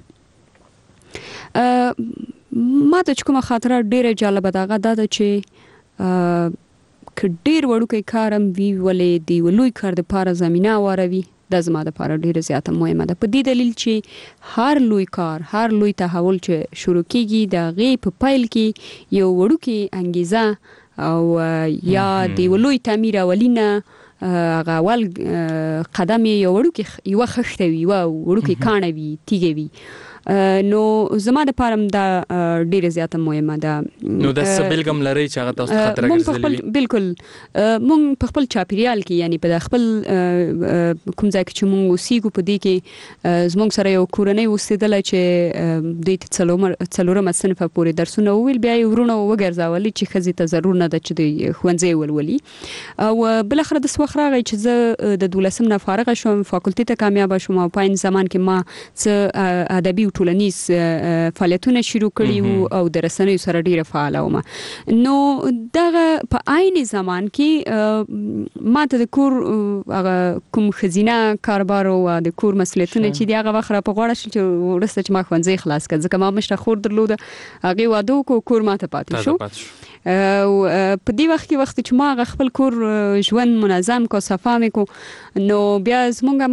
ما ته کومه خاطره ډیره جالبه ده دا چې ک ډیر وړوکی کارم وی ولې دی ولوي کار د پاره زمينه واروي د زما د پاره ډیره زیاته مهمه ده په دې دلیل چې هر لوی کار هر لوی تحول چې شروع کیږي د غي په پایل کې یو وړوکی انګیزه او یا دی ولوي تعمیر اولینه هغه اول قدم یو وړوکی یو خښته وي او وړوکی کانه وي تیګه وي نو زما د پارم دا ډیره زیاته مهمه ده نو د سبلګم لري چې هغه تاسو خطر راګرځي بالکل مونږ په خپل چاپیریال کې یعنی په خپل کوم ځای کې چې مونږ اوسېږو په دې کې زموږ سره یو کورنۍ اوسېدله چې د څلورم څلورم صنف پورې درسونه ویل بیا یې ورونه وګرځولي چې خزي ته ضرور نه ده چې د خوانځي ولولي او بل اخر د سوخ راغی چې زه د دولسم نه فارغ شوم فاکولټي ته کامیاب شوم او په این زمان کې ما څه ادبي ټولنیز فعالیتونه شروع کړي او د رسنیو سره ډیره فعال وم نو دغه په عین زمان کې ماته د کور کوم خزینه کاروبار او د کور مسؤلیتونه چې دی هغه وخت په غوړه شل چې ورسته چې ما خوانځي خلاص کړ ځکه ما مشته خور درلوده هغه واده کو کور ماته پاتې شو او په دې وخت کې وخت چې ما خپل کور ژوند منظم کو صفا مې کو نو بیا زمونږه ما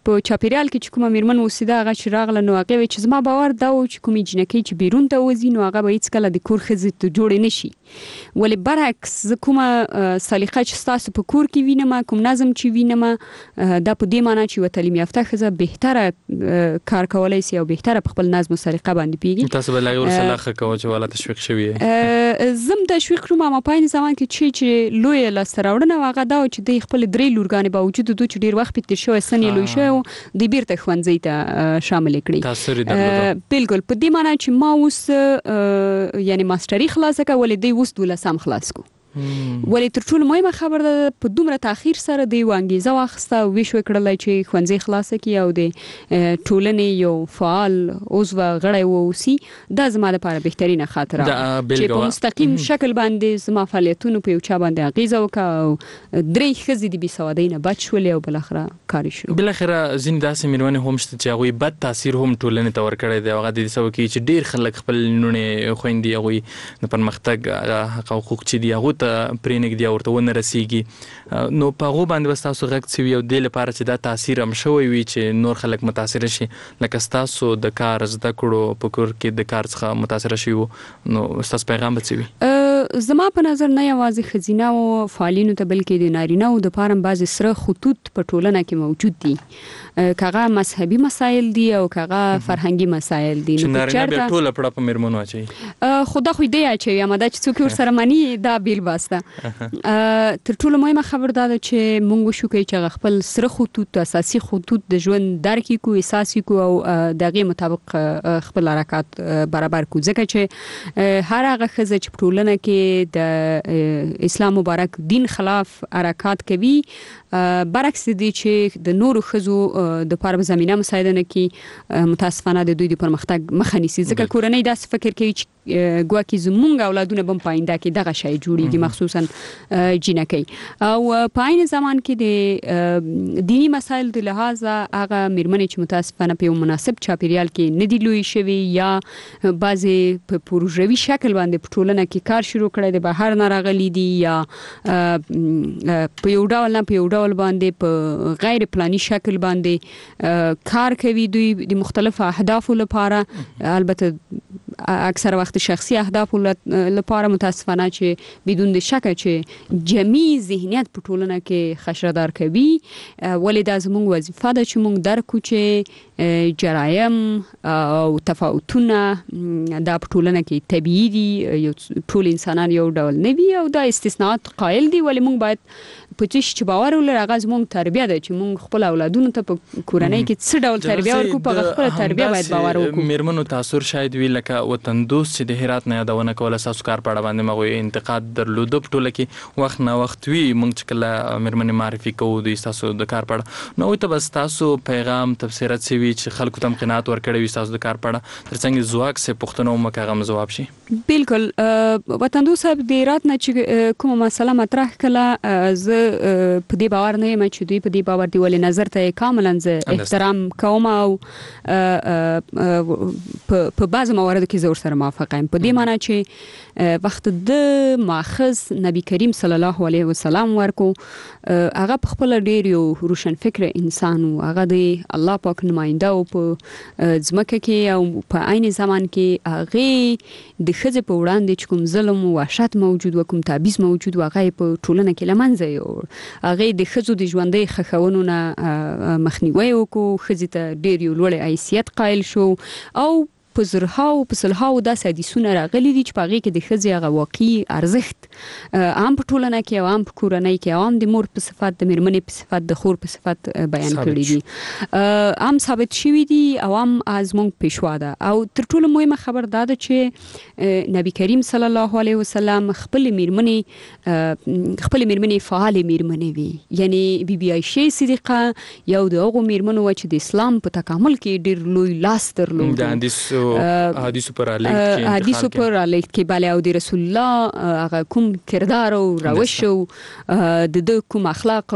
په چاپیریال کې چې کومه میرمن اوسېده هغه چې راغله نو هغه وی چې زما باور دا و چې کومې جنکۍ چې بیرون ته وځي نو هغه به هیڅ کله د کور ښځې ته جوړې نشي. ولې برعکس زه کومه سلیقه چې ستاسو په کور کې وینم، کوم نظم چې وینم، دا په دې معنی چې یوه تعلیم یافته ښځه بهتره کار کولی سي او بهتره په خپل نظم و سلیقه باندې پوهېږي. تاسو به لا یې ورسره ښه کوه چې والا تشویق شوي یې؟ زه هم تشویق کړم، اما په عین زمان کې چې چې لویه لاسته راوړنه هغه دا و چې دوی خپل درې لورګانې باوجود دوی چې ډېر وخت پې تېر شوی، سن یې لوی شوی و، دوی بیرته ښوونځي ته شامل کړي. تاثیر یې درلوده. بالکل په دې معنی چې ما اوس یعنې ماسټري خلاصه کړه، ولې دوی اوس دولسم خلاص کړو. ولې تر ټولو مهمه خبره ده په دومره تاخیر سره دوی انګیزه واخیسته او ویش وکړلی چې ښوونځي خلاصه کړي او د ټولنې یو فعال عضو غړی واوسي. دا زما دپاره بهترینه خاطره چې په مستقیم شکل باندې زما فعالیتونو په یو چا باندې اغیزه وکړه او درې ښځې د بېسوادۍ نه بچ شولې او بالاخره کار یې شروع. بالاخره ځینې داسې مېرمنې هم شته چې هغوی بد تاثیر هم ټولنې ته ورکړی دی او هغه د دې سبب کېږي چې ډېر خلک خپل لوڼې خویندې هغوی د پرمختګ حق او حقوق چې دي هغو ته پرې نږدې او ورته ونه رسېږي. نو په هغو باندې به ستاسو غږ څه وي او دې لپاره چې دا تاثیر هم شوی وي چې نور خلک متاثره شي، لکه ستاسو د کار زده کړو په کور کې د کار څخه متاثره شوي وو، نو ستاسو پیغام به څه وي؟ زما په نظر نه یوازې ښځینهو فعالینو ته بلکې د نارینهو دپاره هم بعضې سره خطوط په ټولنه کې موجود دي، که هغه مذهبي مسایل دي او که هغه فرهنګي مسایل دي. چې نارینه بیا ټوله پړه په مېرمنو اچوي. خو دا خو دی اچوي، اما دا چې څوک ورسره مني دا بیل بحث ده. تر ټولو مهمه خبر دا ده چې موږ وشو کوي چې هغه خپل سره خطوط، اساسي خطوط د ژوند درک کړو، احساس کړو او د هغې مطابق خپل حرکات برابر کړو، ځکه چې هر هغه ښځه چې په ټولنه کې د اسلام مبارک دین خلاف حرکات کوي، برعکس دی چې د نورو ښځو دپاره به زمینه مساعده نه کړي، متاسفانه د دوی د پرمختګ مخه نیسي، ځکه کورنۍ داسې فکر کوي چې ګواکې زمونږ اولادونه به هم په آینده کې دغه شی جوړېږي، مخصوصا جینکۍ. او په عین زمان کې د دیني مسایل د لحاظه هغه مېرمنې چې متاسفانه په یو مناسب چاپیریال کې نه دي لویې شوي یا بعضې په پروژوي شکل باندې په ټولنه کې کار شروع کړی دی، بهر نه راغلي دي یا په یو ډول نه په یو ډول باندې په غیر پلاني شکل باندې کار کوي دوی د مختلفو اهدافو لپاره، البته اکثر وخت شخصي اهدافو لپاره، متاسفانه چې بدون د شکه چې جمعي ذهنیت په ټولنه کې خشردار کوي. ولې دا زموږ وظیفه ده چې موږ درک کړو چې جرایم او تفاوتونه دا په ټولنه کې طبیعي دي، یو ټول انسانان یو ډول نه وي او دا استثناءات قایل دي، ولې موږ باید په څه چې باور ولرو هغه زموږ تربیه ده چې موږ خپل اولادونو ته په کورنۍ کې څه ډول تربیه ورکړو، په خپله تربیه باید باور وکړو. مېرمنو تاثر شاید وي لکه وطن دوست چې د هرات نه یادونه کوله، ستاسو کار په اړه باندې هغوی انتقاد درلوده، په ټوله کې وخت نه وخت وي موږ چې کله مېرمنې معرفي کوو دوی ستاسو د کار په اړه، نو هغوی ته به ستاسو پیغام تبصرت څه وي چې خلکو ته هم قناعت ورکړی وي ستاسو د کار په اړه، تر څنګ ځواک سې پوښتنه ومه که هغه هم ځواب شي؟ بالکل. وطن دوست صاحب د هرات نه چې کومه مسله مطرح کړله، زه په دې باور نه یم چې دوی په دې باور دي، ولې نظر ته یې کاملا زه احترام کوم او په بعضو مواردو کې زه ورسره موافقه یم، په دې معنی چې وخت د ماخذ نبی کریم صلی الله علیه وسلم ورکو، هغه په خپله ډېر یو روشن فکر انسان و، هغه د الله پاک نماینده و په ځمکه کې او په عین زمان کې هغې د ښځې په وړاندې چې کوم ظلم و وحشت موجود و، کوم تبعیض موجود و، هغه یې په ټولنه کې له منځه یوړ، هغې د ښځو د ژوندۍ ښخونو نه مخنیوی وکړو، ښځې ته ډېر یو لوړ حیثیت قایل شو او په زرهاو په سلهاو داسې حدیثونه راغلي دي چې په هغې کې د ښځې هغه واقعي ارزښت هم په ټولنه کې او هم په کورنۍ کې او هم د مور په صفت، د مېرمنې په صفت، د خور په صفت بیان کړي دي، هم ثابت شوي دي او هم زموږ پیشوا ده. او تر ټولو مهمه خبر دا ده چې نبی کریم صلی الله علیه وسلم خپلې مېرمنې خپلې مېرمنې فعالې مېرمنې وي، یعنې بی بی عایشې صدیقه یو د هغو مېرمنو وه چې د اسلام په تکامل کې ډېر لوی لاس درلود، حدیثو پر علیه حدیثو پر علیه کې بله، او د رسول الله هغه کوم کردار او روش او د ده کوم اخلاق او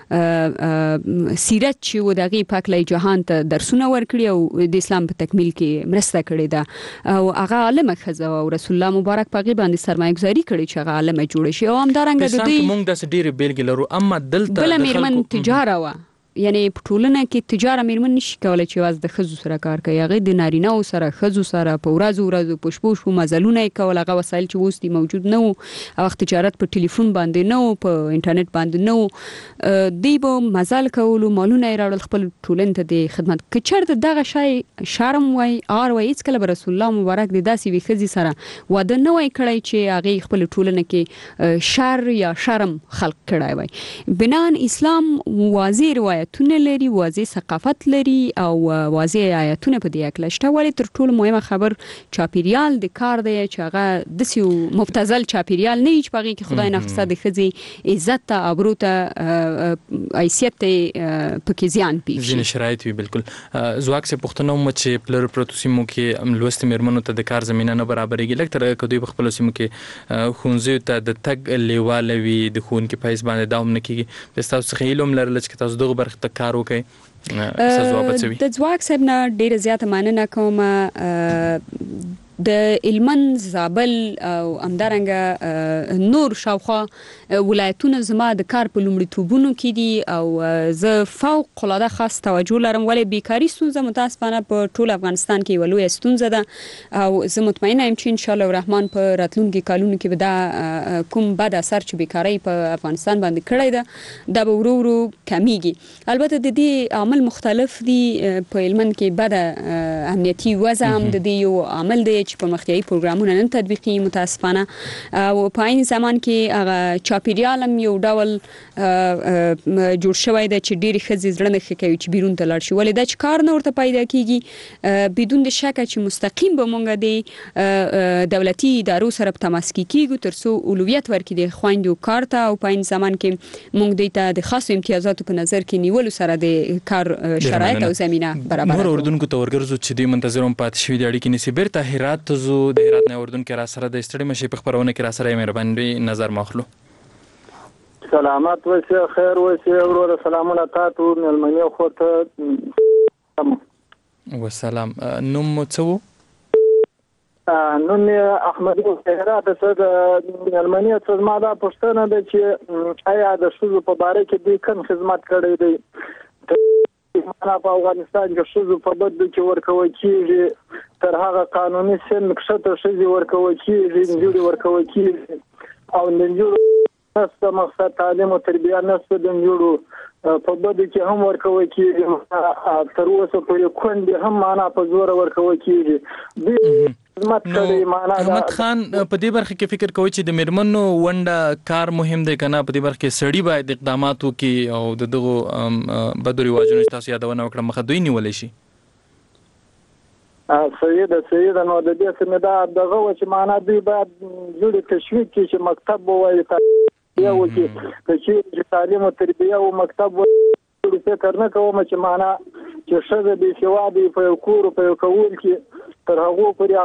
سیرت چې و د هغې پاک لای جهان ته درسونه ورکړي او د اسلام په تکمیل کې مرسته کړې ده، او هغه عالمه ښځه او رسول الله مبارک په هغې باندې سرمایه ګذاري کړې چې هغه عالمه جوړه شي. او همدارنګه د دوی موږ داسې ډېرې بېلګې لرو، اما دلته بله مېرمن تجاره وه یعنی په ټولنه کې تجاره میرمن نشي کولای چې واز د خزو سره کار کوي، هغه د نارینه او سره خزو سره په ورځو ورځو په شپو شپو مزلونه کول، هغه وسایل چې اوس دي موجود نه وو، او تجارت په ټلیفون باندې نه وو، په انټرنیټ باندې نه وو، دی به مزل کولو، مالونه یې راوړل خپل ټولنې ته د خدمت. که چېرته دغه شی شرم وای ار وای هیڅکله به رسول الله مبارک د داسې وي ښځې سره واده نه وای کړی چې هغې خپل ټولنه کې شر یا شرم خلق کړی وای. بنان اسلام واضح روایتونه لري، واضح ثقافت لري او واضح آیاتونه په دې اکله شته. ولې تر ټولو مهمه خبر چاپیریال د کار دی چې هغه داسې مبتذل چاپیریال نه وي چې په هغې کې خدای ناخواسته د ښځې عزت ته، ابرو ته، حیثیت ته پکې زیان پېښ شي. ځینې شرایط وي. بالکل ځواک صاحب پوښتنه وم چې پلر پرتو سیمو کې لوستې مېرمنو ته د کار زمینه نه برابرېږي، لږ تر هغه که دوی په خپلو سیمو کې ښوونځیو ته د تګ لیواله وي، د ښوونکي په حیث باندې دا هم نه کېږي. د ستاسو څخه هیله هم لرله چې تاسو دغه برخې ته کار وکړئ، د ځواک صاحب نه ډیره زیاته مننه کوم. د هلمند، زابل او همدارنګه نور شاوخوا ولایتونه زما د کار په لومړیتوبونو کې دي او زه فوق العاده خاص توجه لرم. ولې بیکاري ستونزه متاسفانه په ټول افغانستان کې یوه لویه ستونزه ده او زه مطمئنه یم چې انشاءالله الرحمن په راتلونکي کلونو کې به دا کوم بد اثر چې بیکارۍ په افغانستان باندې کړی ده دا به ورو ورو کمیږي. البته د دې عامل مختلف دي. په هلمند کې بده امنیتي وضع هم د دې یو عامل دی چې پرمختیایي پروګرامونه نن تطبیقي متاسفانه، او په عین زمان کې هغه چاپیریال هم یو ډول جوړ شوی دی چې ډېرې ښځې زړه نه ښه کوي چې بیرون ته لاړ شي. ولې دا چې کار نه ورته پیدا کېږي، بدون د شکه چې مستقیم به مونږ د دولتي ادارو سره په تماس کې کېږو تر څو اولویت ورکړي د خویندو کار ته، او په عین زمان کې مونږ دوی ته د خاصو امتیازاتو په نظر کې نیولو سره د کار شرایط او زمینه برابره کړو. نور اردوونکو ته ورګرځو چې دوی منتظر هم پاتې شوي دي اړیکې نیسي. بیرته هرات ته ځو. د هرات نه اردن کې را سره د ستړي مشي په خبرونه کې را سره مهرباني نظر ماخلو. سلامات وسه، خیر وسه، ورور سلامونه تاسو ملمنه خو ته وسلام. نوم مو څه وو؟ نوم احمد هرات څخه د ملمنه څخه ما دا پوښتنه ده چې آیا د شوزو په باره کې دوی کوم خدمت کړی دی؟ معنا په افغانستان کې شوزو په بدل کې ورکوي کېږي، تر هغه قانوني سن کښته شوزي ورکوي کېږي، نجونې ورکوي کېږي، او نجونې نسته مقصد تعلیم او تربیه نسته د نجونو په بدل کې هم ورکوي کېږي، تر اوسه پورې کونډې هم معنا په زور ورکوي کېږي. احمد خان په دې برخه کې فکر کوي چې د میرمنو ونډه کار مهم دی کنه؟ په دې برخه کې سړی باید اقدامات وکړي او د دغه بدو رواجونو چې تاسو یادونه وکړه مخه دوی نیولی شي. سیده سیده نو د دې څه دا دغه و چې معنا دوی باید جوړ تشویق کړي چې مکتب ووایي تربیه وکړي، چې تعلیم او تربیه او مکتب ووایي. فکر نه کوم چې معنا چې ښځه بې سواده په یو کور په یو کور کې تر هغو پورې